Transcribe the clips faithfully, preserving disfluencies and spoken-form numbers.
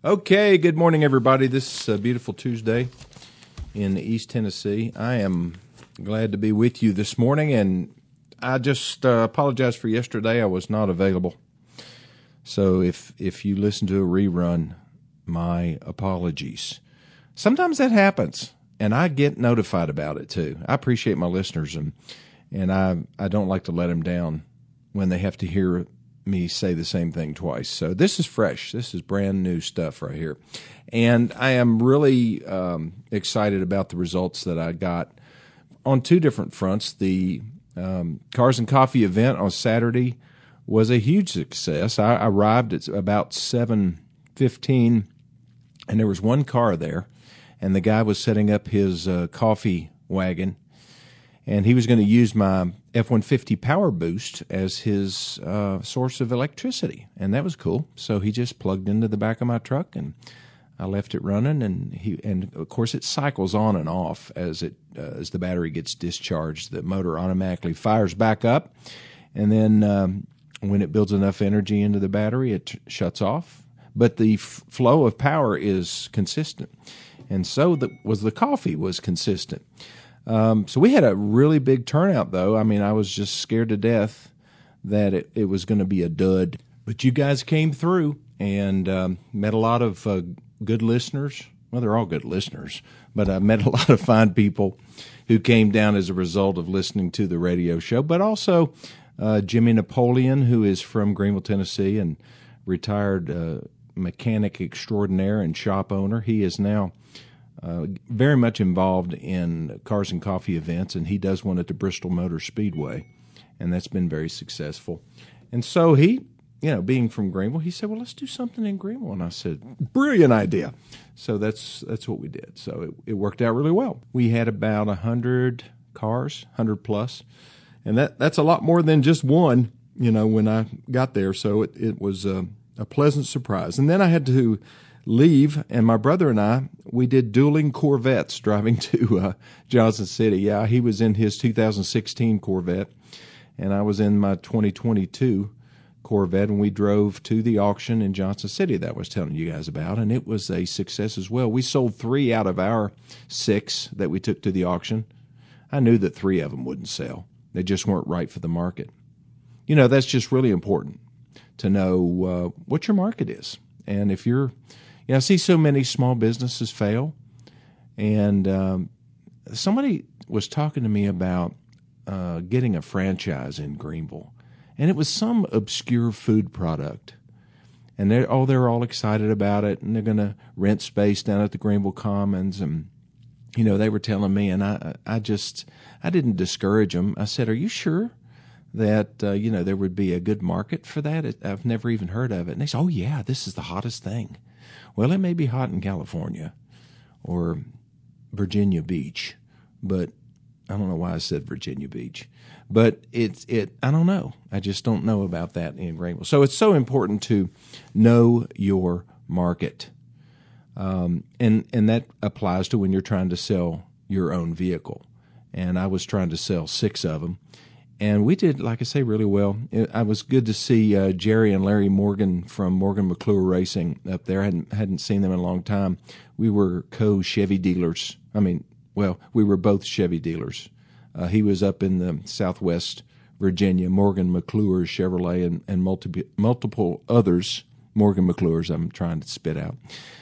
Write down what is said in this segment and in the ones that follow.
Okay, good morning, everybody. This uh, beautiful Tuesday in East Tennessee. I am glad to be with you this morning, and I just uh, apologize for yesterday. I was not available. So if if you listen to a rerun, my apologies. Sometimes that happens, and I get notified about it too. I appreciate my listeners, and and I I don't like to let them down when they have to hear me say the same thing twice. So this is fresh. This is brand new stuff right here. And I am really um, excited about the results that I got on two different fronts. The um, Cars and Coffee event on Saturday was a huge success. I arrived at about seven fifteen, and there was one car there, and the guy was setting up his uh, coffee wagon, and he was going to use my F one fifty Power Boost as his uh, source of electricity, and that was cool. So he just plugged into the back of my truck, and I left it running. And he, and of course, it cycles on and off as it uh, as the battery gets discharged. The motor automatically fires back up, and then um, when it builds enough energy into the battery, it t- shuts off. But the f- flow of power is consistent, and so the, was the coffee was consistent. Um, so we had a really big turnout, though. I mean, I was just scared to death that it, it was going to be a dud. But you guys came through and um, met a lot of uh, good listeners. Well, they're all good listeners, but I met a lot of fine people who came down as a result of listening to the radio show. But also uh, Jimmy Napoleon, who is from Greenville, Tennessee, and retired uh, mechanic extraordinaire and shop owner. He is now Uh, very much involved in Cars and Coffee events, and he does one at the Bristol Motor Speedway, and that's been very successful. And so he, you know, being from Greenville, he said, well, let's do something in Greenville. And I said, brilliant idea. So that's that's what we did. So it, it worked out really well. We had about one hundred cars, one hundred plus, and that, that's a lot more than just one, you know, when I got there. So it, it was a, a pleasant surprise. And then I had to leave, and my brother and I, we did dueling Corvettes driving to uh, Johnson City. Yeah, he was in his two thousand sixteen Corvette, and I was in my twenty twenty-two Corvette, and we drove to the auction in Johnson City that I was telling you guys about, and it was a success as well. We sold three out of our six that we took to the auction. I knew that three of them wouldn't sell. They just weren't right for the market. You know, that's just really important to know uh, what your market is. And if you're Yeah, I see so many small businesses fail, and um, somebody was talking to me about uh, getting a franchise in Greenville, and it was some obscure food product, and they're oh they're all excited about it, and they're going to rent space down at the Greenville Commons, and you know they were telling me, and I I just I didn't discourage them. I said, "Are you sure that uh, you know there would be a good market for that? I've never even heard of it." And they said, "Oh yeah, this is the hottest thing." Well, it may be hot in California or Virginia Beach, but I don't know why I said Virginia Beach. But it's it. I don't know. I just don't know about that in Greenville. So it's so important to know your market, um, and and that applies to when you're trying to sell your own vehicle. And I was trying to sell six of them. And we did, like I say, really well. It, I was good to see uh, Jerry and Larry Morgan from Morgan McClure Racing up there. I hadn't, hadn't seen them in a long time. We were co-Chevy dealers. I mean, well, we were both Chevy dealers. Uh, he was up in the Southwest Virginia, Morgan McClure Chevrolet, and, and multiple, multiple others, Morgan McClures I'm trying to spit out.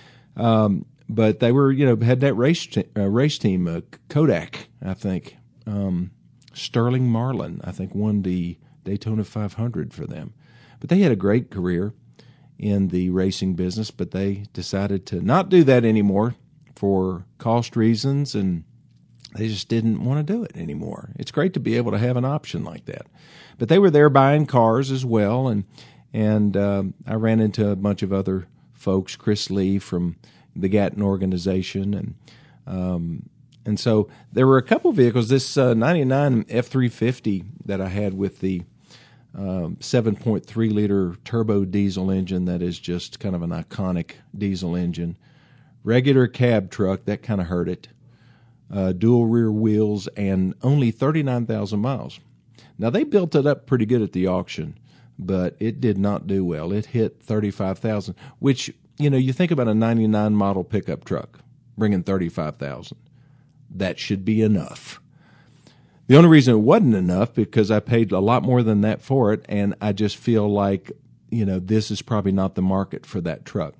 Um, but they were, you know, had that race, te- uh, race team, uh, Kodak, I think. Um Sterling Marlin, I think, won the Daytona five hundred for them. But they had a great career in the racing business, but they decided to not do that anymore for cost reasons, and they just didn't want to do it anymore. It's great to be able to have an option like that. But they were there buying cars as well, and and um, I ran into a bunch of other folks, Chris Lee from the Gatton organization, and um And so there were a couple vehicles. This uh, ninety-nine F three fifty that I had with the um, seven point three liter turbo diesel engine that is just kind of an iconic diesel engine. Regular cab truck, that kind of hurt it. Uh, dual rear wheels and only thirty-nine thousand miles. Now, they built it up pretty good at the auction, but it did not do well. It hit thirty-five thousand, which you know, you think about a ninety-nine model pickup truck bringing thirty-five thousand. That should be enough. The only reason it wasn't enough because I paid a lot more than that for it, and I just feel like, you know, this is probably not the market for that truck.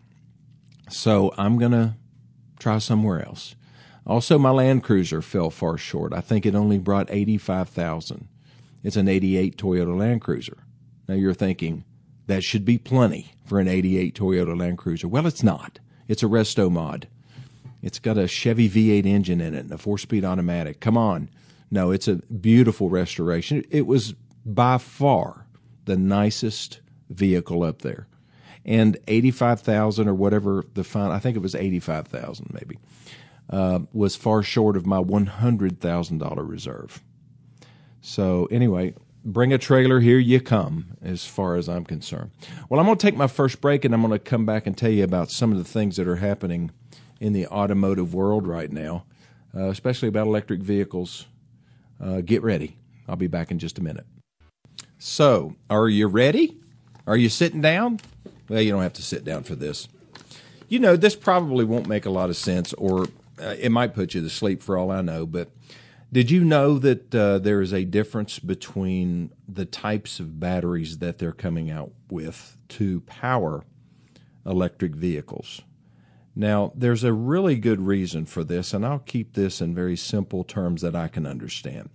So I'm going to try somewhere else. Also, my Land Cruiser fell far short. I think it only brought eighty-five thousand. It's an eighty-eight Toyota Land Cruiser. Now you're thinking, that should be plenty for an eighty-eight Toyota Land Cruiser. Well, it's not. It's a resto mod. It's got a Chevy V eight engine in it and a four-speed automatic. Come on. No, it's a beautiful restoration. It was by far the nicest vehicle up there. And eighty-five thousand or whatever the fine, I think it was eighty-five thousand maybe, uh, was far short of my one hundred thousand dollars reserve. So anyway, bring a trailer, here you come, as far as I'm concerned. Well, I'm going to take my first break, and I'm going to come back and tell you about some of the things that are happening in the automotive world right now, uh, especially about electric vehicles. Uh, get ready. I'll be back in just a minute. So, are you ready? Are you sitting down? Well, you don't have to sit down for this. You know, this probably won't make a lot of sense, or uh, it might put you to sleep for all I know, but did you know that uh, there is a difference between the types of batteries that they're coming out with to power electric vehicles? Now, there's a really good reason for this, and I'll keep this in very simple terms that I can understand.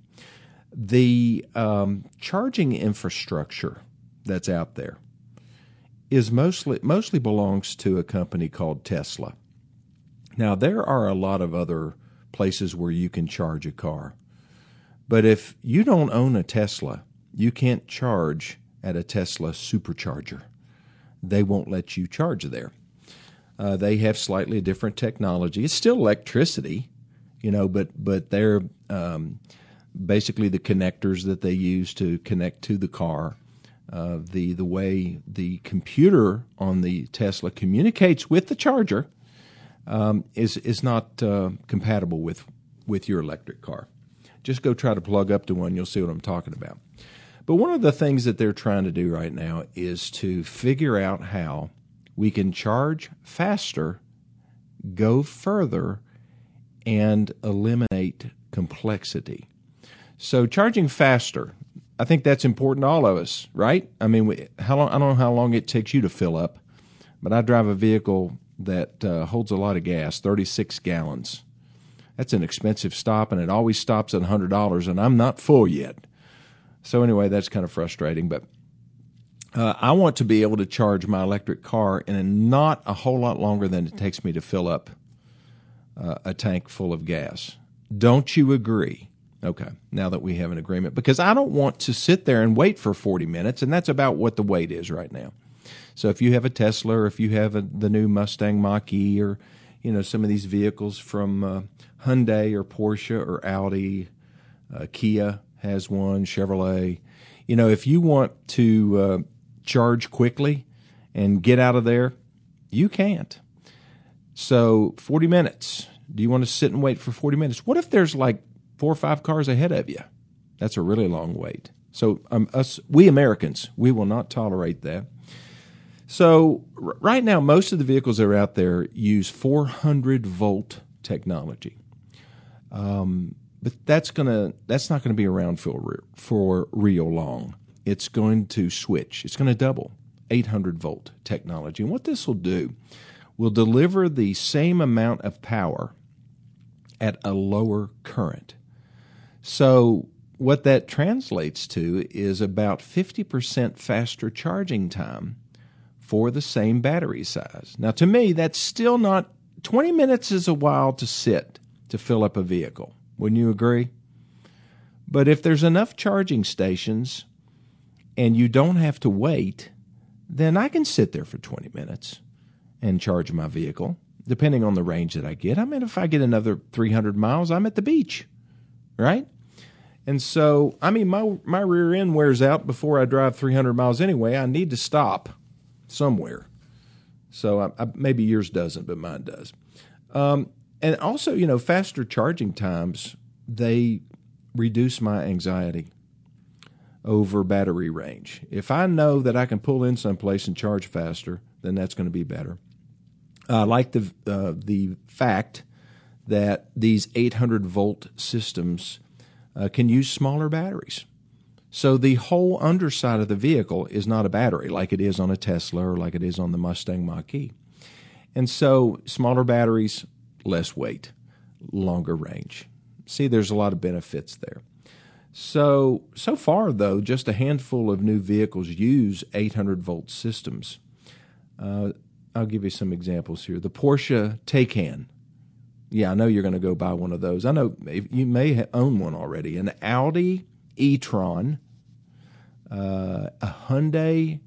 The um, charging infrastructure that's out there is mostly mostly belongs to a company called Tesla. Now, there are a lot of other places where you can charge a car. But if you don't own a Tesla, you can't charge at a Tesla supercharger. They won't let you charge there. Uh, they have slightly different technology. It's still electricity, you know, but but they're um, basically the connectors that they use to connect to the car. Uh, the the way the computer on the Tesla communicates with the charger Um, is is not uh, compatible with, with your electric car. Just go try to plug up to one. You'll see what I'm talking about. But one of the things that they're trying to do right now is to figure out how we can charge faster, go further, and eliminate complexity. So charging faster, I think that's important to all of us, right? I mean, we, how long? I don't know how long it takes you to fill up, but I drive a vehicle that uh, holds a lot of gas, thirty-six gallons. That's an expensive stop, and it always stops at one hundred dollars, and I'm not full yet. So anyway, that's kind of frustrating. But uh, I want to be able to charge my electric car in a not a whole lot longer than it takes me to fill up uh, a tank full of gas. Don't you agree? Okay, now that we have an agreement. Because I don't want to sit there and wait for forty minutes, and that's about what the wait is right now. So if you have a Tesla, or if you have a, the new Mustang Mach-E, or you know some of these vehicles from uh, Hyundai or Porsche or Audi, uh, Kia has one, Chevrolet. You know, if you want to uh, charge quickly and get out of there, you can't. So forty minutes. Do you want to sit and wait for forty minutes? What if there's like four or five cars ahead of you? That's a really long wait. So um, us, we Americans, we will not tolerate that. So r- right now, most of the vehicles that are out there use four hundred volt technology, um, but that's gonna that's not going to be around for re- for real long. It's going to switch. It's going to double eight hundred volt technology, and what this will do will deliver the same amount of power at a lower current. So what that translates to is about fifty percent faster charging time for the same battery size. Now, to me, that's still not, twenty minutes is a while to sit to fill up a vehicle. Wouldn't you agree? But if there's enough charging stations and you don't have to wait, then I can sit there for twenty minutes and charge my vehicle, depending on the range that I get. I mean, if I get another three hundred miles, I'm at the beach, right? And so, I mean, my my rear end wears out before I drive three hundred miles anyway. I need to stop somewhere. So I, I, maybe yours doesn't, but mine does. Um, and also, you know, faster charging times, they reduce my anxiety over battery range. If I know that I can pull in someplace and charge faster, then that's going to be better. I like the uh, the fact that these eight hundred volt systems uh, can use smaller batteries. So the whole underside of the vehicle is not a battery like it is on a Tesla or like it is on the Mustang Mach-E. And so smaller batteries, less weight, longer range. See, there's a lot of benefits there. So, so far, though, just a handful of new vehicles use eight hundred volt systems. Uh, I'll give you some examples here. The Porsche Taycan. Yeah, I know you're going to go buy one of those. I know you may own one already. An Audi e-tron, uh, a Hyundai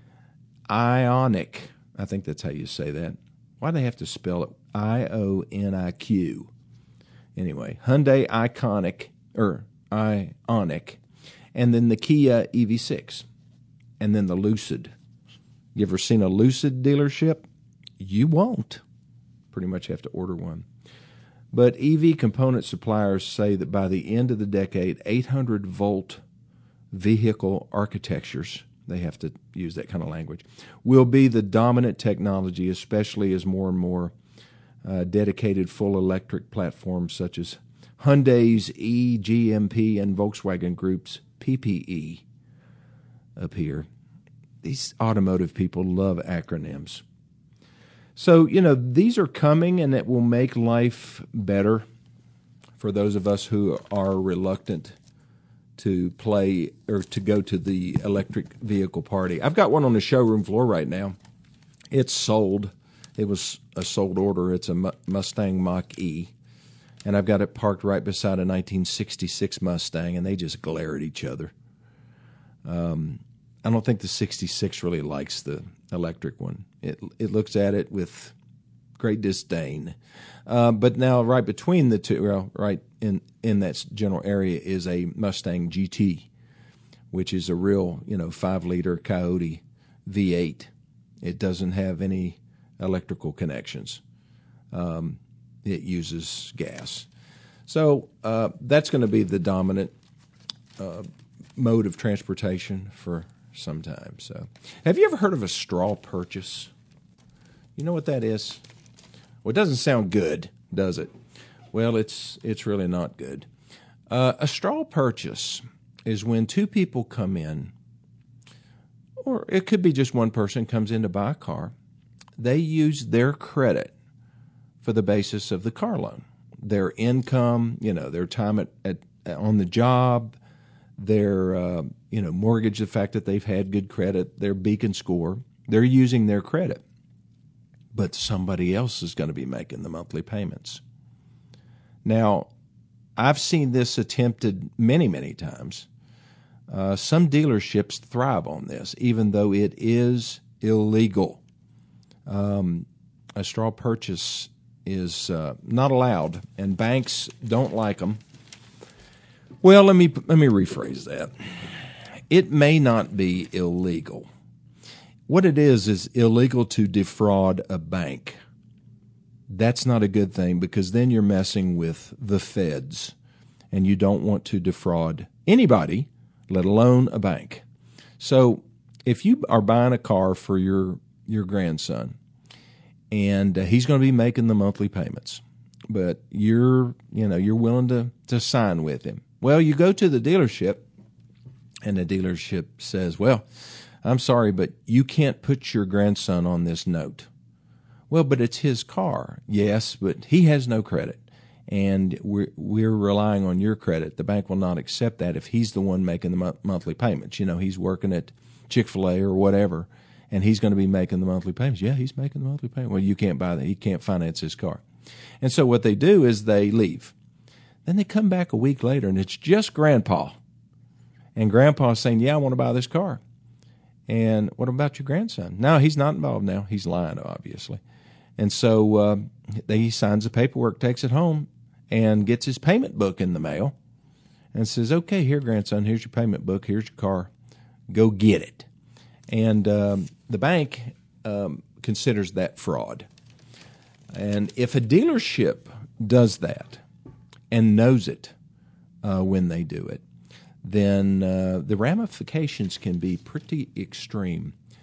Ioniq. I think that's how you say that. Why do they have to spell it I O N I Q? Anyway, Hyundai Iconic, or Ioniq, and then the Kia E V six, and then the Lucid. You ever seen a Lucid dealership? You won't. Pretty much have to order one. But E V component suppliers say that by the end of the decade, eight hundred volt vehicle architectures, they have to use that kind of language, will be the dominant technology, especially as more and more uh, dedicated full electric platforms such as Hyundai's E G M P and Volkswagen Group's P P E appear. These automotive people love acronyms. So, you know, these are coming, and it will make life better for those of us who are reluctant to play or to go to the electric vehicle party. I've got one on the showroom floor right now. It's sold. It was a sold order. It's a Mustang Mach-E, and I've got it parked right beside a nineteen sixty-six Mustang, and they just glare at each other. Um, I don't think the sixty-six really likes the electric one. It it looks at it with great disdain. Uh, but now, right between the two, well, right in in that general area, is a Mustang G T, which is a real, you know, five liter Coyote V eight. It doesn't have any electrical connections. Um, it uses gas. So uh, that's going to be the dominant uh, mode of transportation for some time. So, have you ever heard of a straw purchase? You know what that is? Well, it doesn't sound good, does it? Well, it's it's really not good. Uh, a straw purchase is when two people come in, or it could be just one person comes in to buy a car. They use their credit for the basis of the car loan. Their income, you know, their time at, at on the job, their uh, you know mortgage, the fact that they've had good credit, their Beacon score. They're using their credit, but somebody else is going to be making the monthly payments. Now, I've seen this attempted many, many times. Uh, some dealerships thrive on this, even though it is illegal. Um, a straw purchase is uh, not allowed, and banks don't like them. Well, let me let me rephrase that. It may not be illegal. What it is is illegal to defraud a bank. That's not a good thing, because then you're messing with the feds, and you don't want to defraud anybody, let alone a bank. So if you are buying a car for your your grandson, and uh, he's going to be making the monthly payments, but you're you know you're willing to to sign with him. Well, you go to the dealership, and the dealership says, "Well, I'm sorry, but you can't put your grandson on this note." Well, but it's his car. Yes, but he has no credit, and we're we're relying on your credit. The bank will not accept that if he's the one making the mo- monthly payments. You know, he's working at Chick-fil-A or whatever, and he's going to be making the monthly payments. Yeah, he's making the monthly payment. Well, you can't buy that. He can't finance his car. And so what they do is they leave. Then they come back a week later, and it's just Grandpa. And Grandpa's saying, "Yeah, I want to buy this car." And what about your grandson? No, he's not involved now. He's lying, obviously. And so uh, he signs the paperwork, takes it home, and gets his payment book in the mail and says, "Okay, here, grandson, here's your payment book. Here's your car. Go get it." And um, the bank um, considers that fraud. And if a dealership does that and knows it uh, when they do it, then uh, the ramifications can be pretty extreme.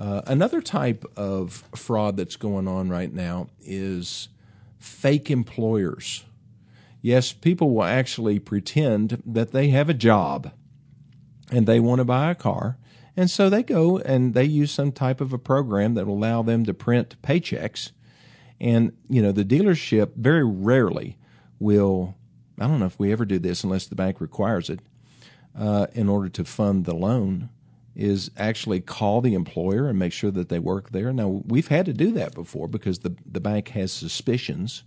Uh, another type of fraud that's going on right now is fake employers. Yes, people will actually pretend that they have a job and they want to buy a car. And so they go and they use some type of a program that will allow them to print paychecks. And, you know, the dealership very rarely will, I don't know if we ever do this unless the bank requires it, uh, in order to fund the loan, is actually call the employer and make sure that they work there. Now, we've had to do that before because the, the bank has suspicions.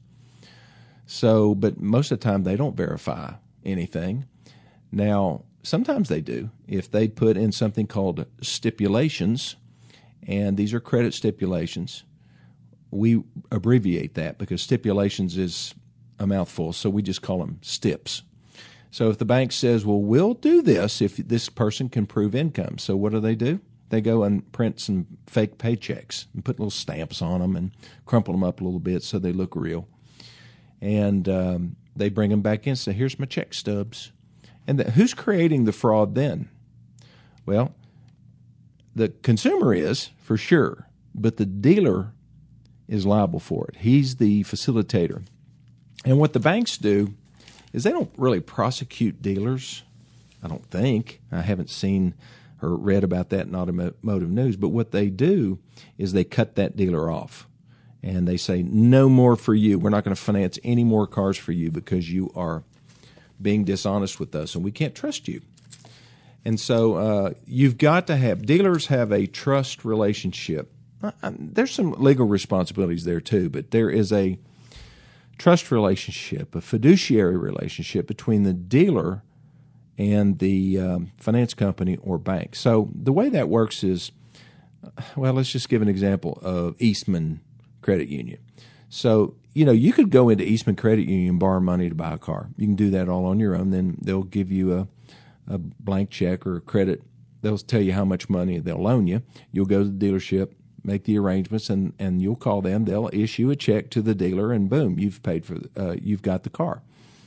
So, but most of the time they don't verify anything. Now, sometimes they do. If they put in something called stipulations, and these are credit stipulations, we abbreviate that because stipulations is a mouthful, so we just call them stips. So if the bank says, well, we'll do this if this person can prove income. So what do they do? They go and print some fake paychecks and put little stamps on them and crumple them up a little bit so they look real. And um, they bring them back in and say, here's my check stubs. And the, who's creating the fraud then? Well, the consumer is, for sure, but the dealer is liable for it. He's the facilitator. And what the banks do is they don't really prosecute dealers, I don't think. I haven't seen or read about that in Automotive News. But what they do is they cut that dealer off. And they say, no more for you. We're not going to finance any more cars for you because you are being dishonest with us, and we can't trust you. And so uh, you've got to have, dealers have a trust relationship. Uh, there's some legal responsibilities there too, but there is a trust relationship, a fiduciary relationship between the dealer and the um, finance company or bank. So the way that works is, well, let's just give an example of Eastman Credit Union. So, you know, you could go into Eastman Credit Union and borrow money to buy a car. You can do that all on your own. Then they'll give you a, a blank check or a credit. They'll tell you how much money they'll loan you. You'll go to the dealership, make the arrangements, and, and you'll call them. They'll issue a check to the dealer, and boom, you've paid for, uh, you've got the car.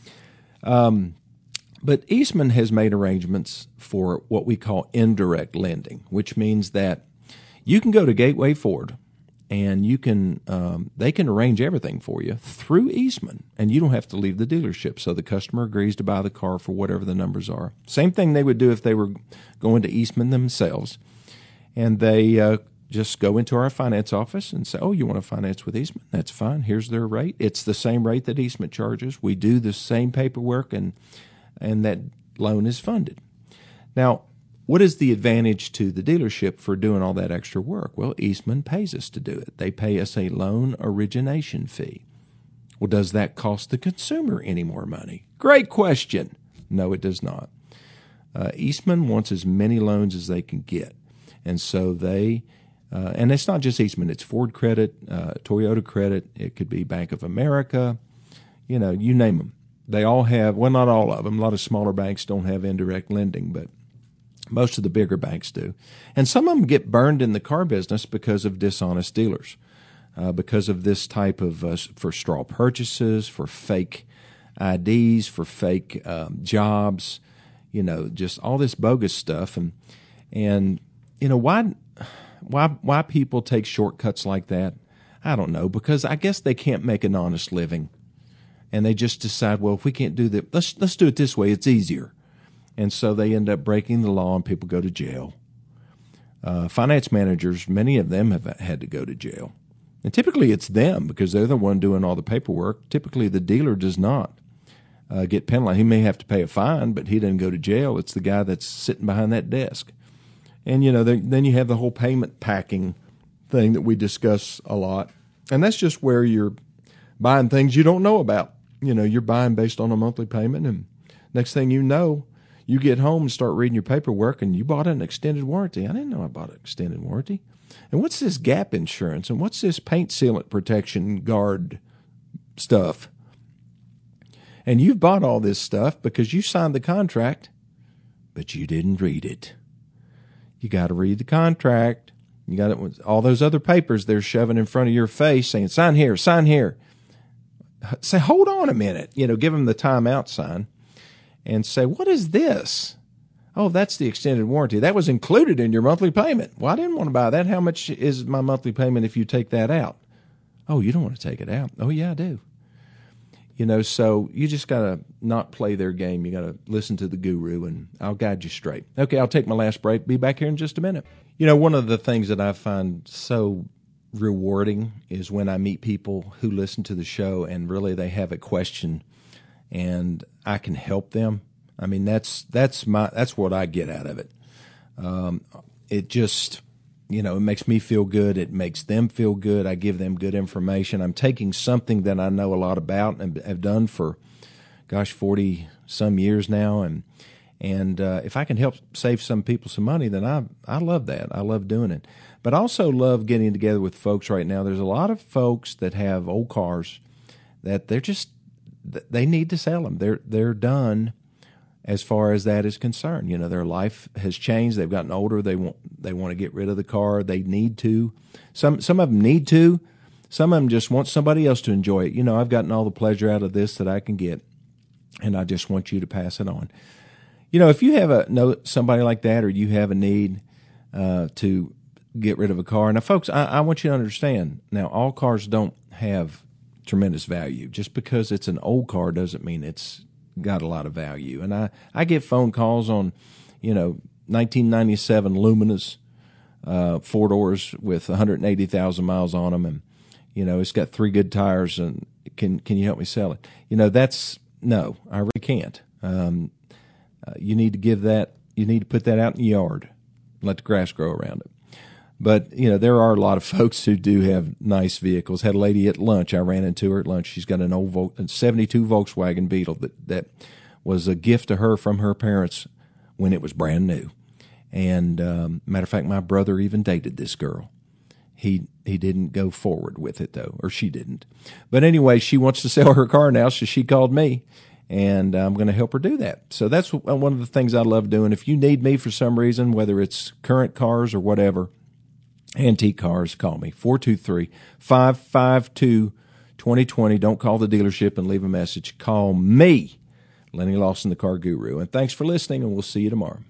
Um, but Eastman has made arrangements for what we call indirect lending, which means that you can go to Gateway Ford, and you can um, they can arrange everything for you through Eastman, and you don't have to leave the dealership. So the customer agrees to buy the car for whatever the numbers are. Same thing they would do if they were going to Eastman themselves, and they uh, just go into our finance office and say, oh, you want to finance with Eastman? That's fine. Here's their rate. It's the same rate that Eastman charges. We do the same paperwork, and and that loan is funded. Now, what is the advantage to the dealership for doing all that extra work? Well, Eastman pays us to do it. They pay us a loan origination fee. Well, does that cost the consumer any more money? Great question. No, it does not. Uh, Eastman wants as many loans as they can get. And so they, uh, and it's not just Eastman, it's Ford Credit, uh, Toyota Credit, it could be Bank of America, you know, you name them. They all have, well, not all of them. A lot of smaller banks don't have indirect lending, but most of the bigger banks do. And some of them get burned in the car business because of dishonest dealers, uh, because of this type of, uh, for straw purchases, for fake I Ds, for fake um, jobs, you know, just all this bogus stuff. And, and you know, why, why, why people take shortcuts like that? I don't know, because I guess they can't make an honest living. And they just decide, well, if we can't do that, let's, let's do it this way. It's easier. And so they end up breaking the law and people go to jail. Uh, finance managers, many of them have had to go to jail. And typically it's them because they're the one doing all the paperwork. Typically the dealer does not uh, get penalized. He may have to pay a fine, but he doesn't go to jail. It's the guy that's sitting behind that desk. And, you know, then you have the whole payment packing thing that we discuss a lot. And that's just where you're buying things you don't know about. You know, you're buying based on a monthly payment, and next thing you know, you get home and start reading your paperwork, and you bought an extended warranty. I didn't know I bought an extended warranty. And what's this gap insurance? And what's this paint sealant protection guard stuff? And you've bought all this stuff because you signed the contract, but you didn't read it. You got to read the contract. You got it, all those other papers they're shoving in front of your face saying, sign here, sign here. Say, hold on a minute. You know, give them the timeout sign and say, what is this? Oh, that's the extended warranty. That was included in your monthly payment. Well, I didn't want to buy that. How much is my monthly payment if you take that out? Oh, you don't want to take it out. Oh, yeah, I do. You know, so you just got to not play their game. You got to listen to the guru, and I'll guide you straight. Okay, I'll take my last break. Be back here in just a minute. You know, one of the things that I find so rewarding is when I meet people who listen to the show and really they have a question and I can help them. I mean, that's that's my that's what I get out of it. Um, it just, you know, it makes me feel good. It makes them feel good. I give them good information. I'm taking something that I know a lot about and have done for, gosh, forty some years now, and and uh, if I can help save some people some money, then I I love that. I love doing it. But I also love getting together with folks right now. There's a lot of folks that have old cars that they're just they need to sell them. They're they're done. As far as that is concerned, you know, their life has changed. They've gotten older. They want they want to get rid of the car. They need to. Some some of them need to. Some of them just want somebody else to enjoy it. You know, I've gotten all the pleasure out of this that I can get, and I just want you to pass it on. You know, if you have a know somebody like that, or you have a need uh, to get rid of a car. Now, folks, I, I want you to understand. Now, all cars don't have tremendous value. Just because it's an old car doesn't mean it's got a lot of value. And I, I get phone calls on, you know, nineteen ninety-seven Luminas, uh, four doors with one hundred eighty thousand miles on them. And, you know, it's got three good tires, and can, can you help me sell it? You know, that's, no, I really can't. Um, uh, you need to give that, you need to put that out in the yard, let the grass grow around it. But, you know, there are a lot of folks who do have nice vehicles. Had a lady at lunch. I ran into her at lunch. She's got an old Vol- seventy-two Volkswagen Beetle that, that was a gift to her from her parents when it was brand new. And um, matter of fact, my brother even dated this girl. He he didn't go forward with it, though, or she didn't. But anyway, she wants to sell her car now, so she called me, and I'm going to help her do that. So that's one of the things I love doing. If you need me for some reason, whether it's current cars or whatever, antique cars, call me, four two three, five five two, two zero two zero. Don't call the dealership and leave a message. Call me, Lenny Lawson, the Car Guru. And thanks for listening, and we'll see you tomorrow.